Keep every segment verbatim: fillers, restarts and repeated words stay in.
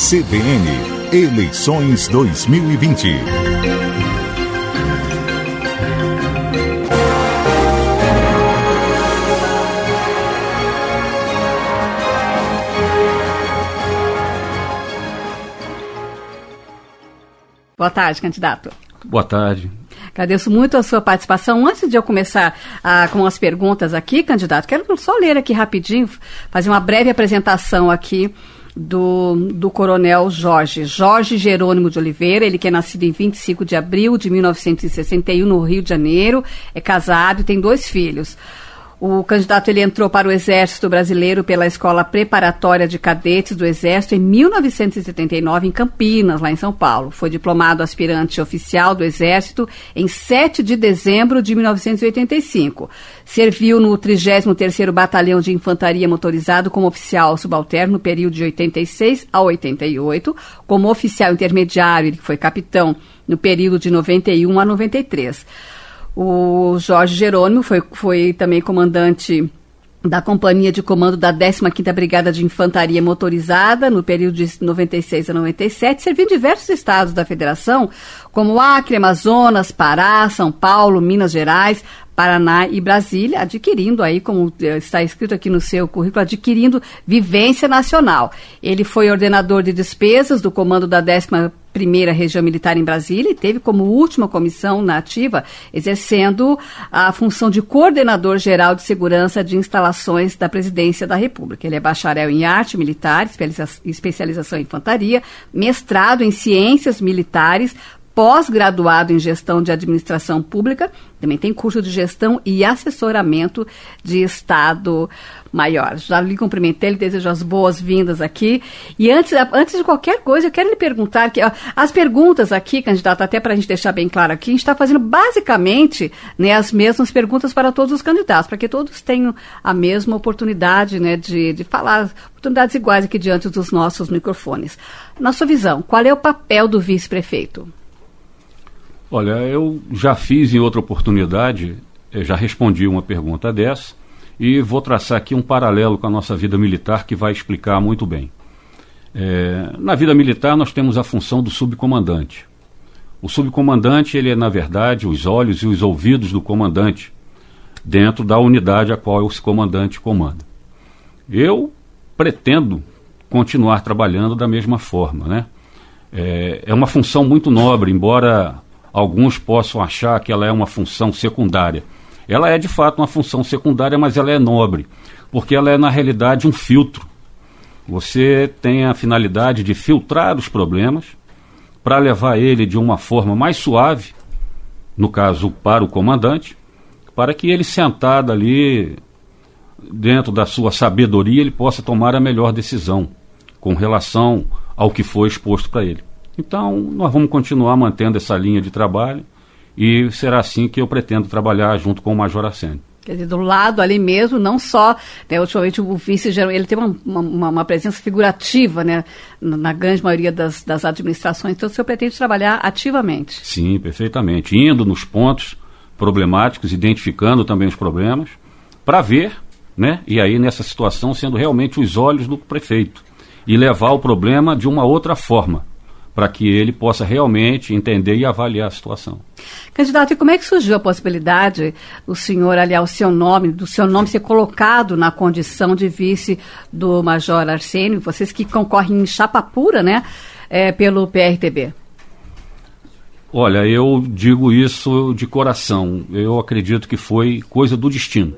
C B N, eleições dois mil e vinte. Boa tarde, candidato. Boa tarde. Agradeço muito a sua participação. Antes de eu começar ah, com as perguntas aqui, candidato, quero só ler aqui rapidinho, fazer uma breve apresentação aqui do, do coronel Jorge. Jorge Jerônimo de Oliveira, ele que é nascido em vinte e cinco de abril de mil novecentos e sessenta e um, no Rio de Janeiro, é casado e tem dois filhos. O candidato ele entrou para o Exército Brasileiro pela Escola Preparatória de Cadetes do Exército em mil novecentos e setenta e nove, em Campinas, lá em São Paulo. Foi diplomado aspirante oficial do Exército em sete de dezembro de mil novecentos e oitenta e cinco. Serviu no trigésimo terceiro Batalhão de Infantaria Motorizado como oficial subalterno no período de oitenta e seis a oitenta e oito, como oficial intermediário, ele foi capitão no período de noventa e um a noventa e três. O Jorge Jerônimo foi, foi também comandante da Companhia de Comando da décima quinta Brigada de Infantaria Motorizada no período de noventa e seis a noventa e sete, serviu em diversos estados da Federação, como Acre, Amazonas, Pará, São Paulo, Minas Gerais, Paraná e Brasília, adquirindo aí, como está escrito aqui no seu currículo, adquirindo vivência nacional. Ele foi ordenador de despesas do comando da décima primeira Região Militar em Brasília e teve como última comissão na ativa, exercendo a função de coordenador geral de segurança de instalações da Presidência da República. Ele é bacharel em arte militar, especialização em infantaria, mestrado em ciências militares, pós-graduado em gestão de administração pública, também tem curso de gestão e assessoramento de Estado Maior. Já lhe cumprimentei, lhe desejo as boas-vindas aqui. E antes, antes de qualquer coisa, eu quero lhe perguntar, que ó, as perguntas aqui, candidato, até para a gente deixar bem claro aqui, a gente está fazendo basicamente, né, as mesmas perguntas para todos os candidatos, para que todos tenham a mesma oportunidade, né, de, de falar, oportunidades iguais aqui diante dos nossos microfones. Na sua visão, qual é o papel do vice-prefeito? Olha, eu já fiz em outra oportunidade, já respondi uma pergunta dessa, e vou traçar aqui um paralelo com a nossa vida militar que vai explicar muito bem. É, na vida militar nós temos a função do subcomandante. O subcomandante, ele é, na verdade, os olhos e os ouvidos do comandante, dentro da unidade a qual esse comandante comanda. Eu pretendo continuar trabalhando da mesma forma, né? É, é uma função muito nobre, embora alguns possam achar que ela é uma função secundária. Ela é, de fato, uma função secundária, mas ela é nobre, porque ela é, na realidade, um filtro. Você tem a finalidade de filtrar os problemas para levar ele de uma forma mais suave, no caso, para o comandante, para que ele, sentado ali, dentro da sua sabedoria, ele possa tomar a melhor decisão com relação ao que foi exposto para ele. Então, nós vamos continuar mantendo essa linha de trabalho e será assim que eu pretendo trabalhar junto com o Major Arsênio. Quer dizer, do lado ali mesmo, não só, né, ultimamente o vice, ele tem uma, uma, uma presença figurativa, né, na grande maioria das, das administrações, então o senhor pretende trabalhar ativamente? Sim, perfeitamente, indo nos pontos problemáticos, identificando também os problemas, para ver, né, e aí nessa situação sendo realmente os olhos do prefeito, e levar o problema de uma outra forma, para que ele possa realmente entender e avaliar a situação. Candidato, e como é que surgiu a possibilidade do senhor aliar o seu nome, do seu nome ser colocado na condição de vice do Major Arsênio, vocês que concorrem em chapa pura, né, é, pelo P R T B? Olha, eu digo isso de coração, eu acredito que foi coisa do destino.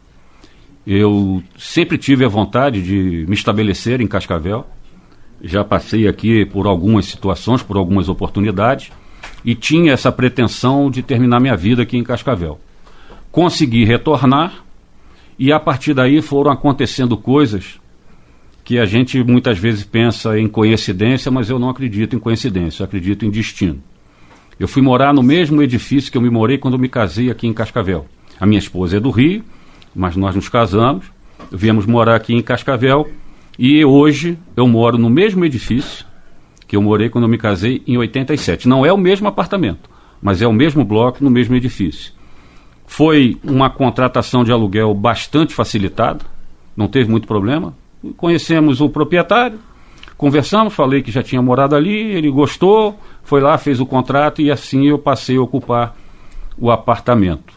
Eu sempre tive a vontade de me estabelecer em Cascavel. Já passei aqui por algumas situações, por algumas oportunidades, e tinha essa pretensão de terminar minha vida aqui em Cascavel. Consegui retornar, e a partir daí foram acontecendo coisas que a gente muitas vezes pensa em coincidência, mas eu não acredito em coincidência, eu acredito em destino. Eu fui morar no mesmo edifício que eu me morei quando eu me casei aqui em Cascavel. A minha esposa é do Rio, mas nós nos casamos, viemos morar aqui em Cascavel, e hoje eu moro no mesmo edifício que eu morei quando eu me casei em oitenta e sete. Não é o mesmo apartamento, mas é o mesmo bloco no mesmo edifício. Foi uma contratação de aluguel bastante facilitada, não teve muito problema. Conhecemos o proprietário, Conversamos, falei que já tinha morado ali, ele gostou, foi lá, fez o contrato e assim eu passei a ocupar o apartamento.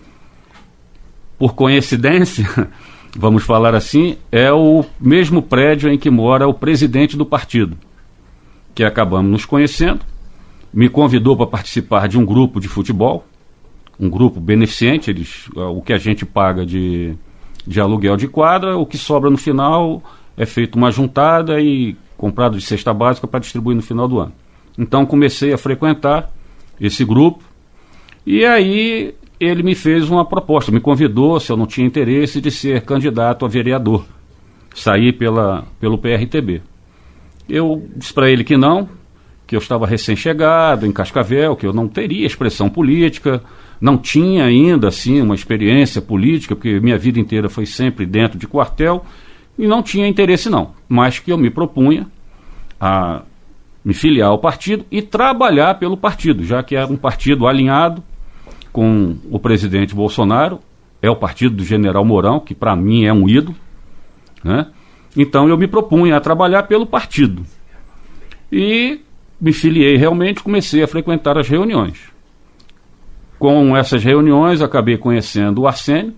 Por coincidência, vamos falar assim, é o mesmo prédio em que mora o presidente do partido, que acabamos nos conhecendo, me convidou para participar de um grupo de futebol, um grupo beneficente, eles, o que a gente paga de, de aluguel de quadra, o que sobra no final é feito uma juntada e comprado de cesta básica para distribuir no final do ano. Então comecei a frequentar esse grupo e aí ele me fez uma proposta, me convidou, se eu não tinha interesse, de ser candidato a vereador, sair pela, pelo P R T B. Eu disse para ele que não, que eu estava recém-chegado em Cascavel, que eu não teria expressão política, não tinha ainda assim uma experiência política, porque minha vida inteira foi sempre dentro de quartel, e não tinha interesse não, mas que eu me propunha a me filiar ao partido e trabalhar pelo partido, já que era um partido alinhado com o presidente Bolsonaro, é o partido do general Mourão, que para mim é um ídolo, né? Então eu me propunha a trabalhar pelo partido. E me filiei realmente, comecei a frequentar as reuniões. Com essas reuniões acabei conhecendo o Arsênio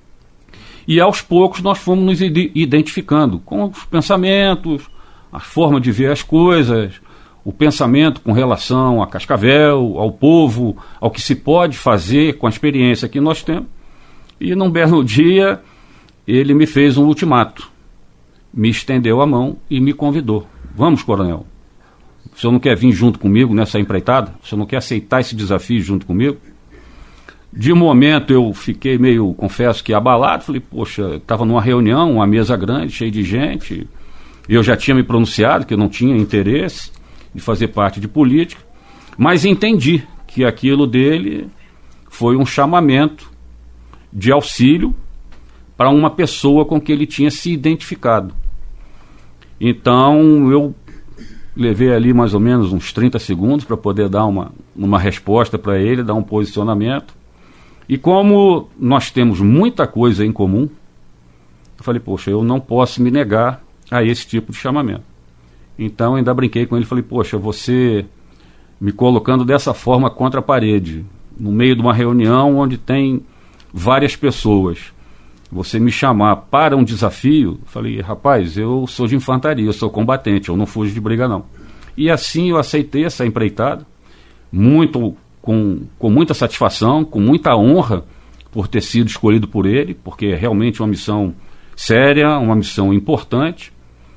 e aos poucos nós fomos nos identificando com os pensamentos, a forma de ver as coisas, o pensamento com relação a Cascavel, ao povo, ao que se pode fazer com a experiência que nós temos. E num belo dia ele me fez um ultimato, me estendeu a mão e me convidou. Vamos, coronel, o senhor não quer vir junto comigo nessa empreitada? O senhor não quer aceitar esse desafio junto comigo? De momento eu fiquei meio, confesso que abalado, falei, poxa, estava numa reunião, uma mesa grande, cheia de gente, eu já tinha me pronunciado que eu não tinha interesse de fazer parte de política, mas entendi que aquilo dele foi um chamamento de auxílio para uma pessoa com que ele tinha se identificado. Então eu levei ali mais ou menos uns trinta segundos para poder dar uma, uma resposta para ele, dar um posicionamento. E como nós temos muita coisa em comum, eu falei, poxa, eu não posso me negar a esse tipo de chamamento. Então ainda brinquei com ele, falei, poxa, você me colocando dessa forma contra a parede, no meio de uma reunião onde tem várias pessoas, você me chamar para um desafio, falei, rapaz, eu sou de infantaria, eu sou combatente, eu não fujo de briga não. E assim eu aceitei essa empreitada, muito, com, com muita satisfação, com muita honra por ter sido escolhido por ele, porque é realmente uma missão séria, uma missão importante,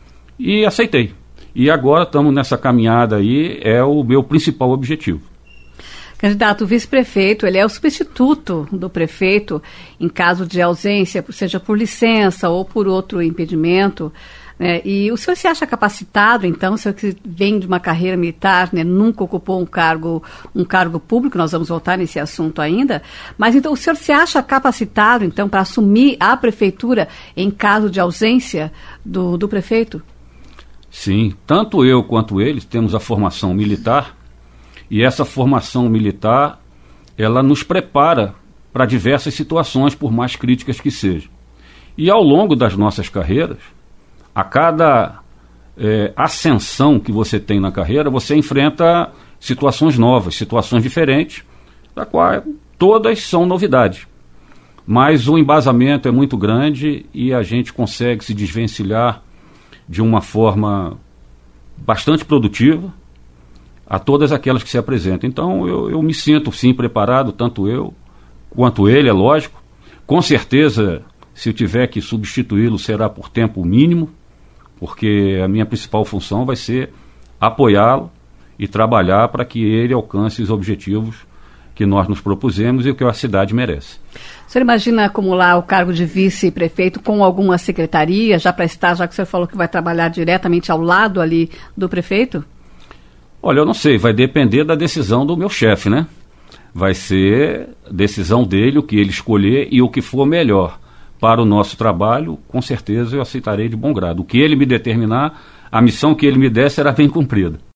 e aceitei. E agora estamos nessa caminhada aí, é o meu principal objetivo. Candidato, o vice-prefeito, ele é o substituto do prefeito em caso de ausência, seja por licença ou por outro impedimento, né? E o senhor se acha capacitado, então, o senhor que vem de uma carreira militar, né, nunca ocupou um cargo, um cargo público, nós vamos voltar nesse assunto ainda, mas então o senhor se acha capacitado, então, para assumir a prefeitura em caso de ausência do, do prefeito? Sim, tanto eu quanto eles temos a formação militar, e essa formação militar, ela nos prepara para diversas situações, por mais críticas que sejam. E ao longo das nossas carreiras, a cada é, ascensão que você tem na carreira, você enfrenta situações novas, situações diferentes, da qual todas são novidades. Mas o embasamento é muito grande e a gente consegue se desvencilhar de uma forma bastante produtiva a todas aquelas que se apresentam. Então eu, eu me sinto sim preparado, tanto eu quanto ele, é lógico. Com certeza, se eu tiver que substituí-lo, será por tempo mínimo, porque a minha principal função vai ser apoiá-lo e trabalhar para que ele alcance os objetivos que nós nos propusemos e o que a cidade merece. O senhor imagina acumular o cargo de vice-prefeito com alguma secretaria, já para estar, já que o senhor falou que vai trabalhar diretamente ao lado ali do prefeito? Olha, eu não sei, vai depender da decisão do meu chefe, né? Vai ser decisão dele, o que ele escolher e o que for melhor para o nosso trabalho, com certeza eu aceitarei de bom grado. O que ele me determinar, a missão que ele me der será bem cumprida.